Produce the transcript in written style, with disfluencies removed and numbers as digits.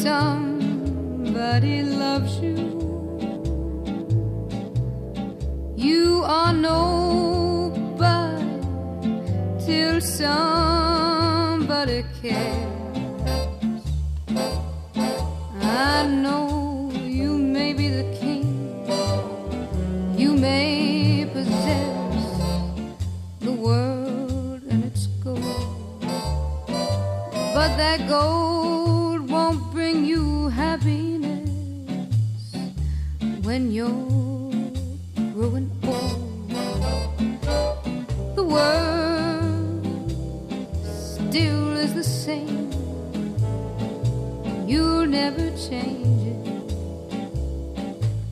somebody loves you, you are nobody till somebody cares. I know you may be the king, you may possess the world and its gold, but that gold won't bring you happiness when you're growing old. The world still is the same, you'll never change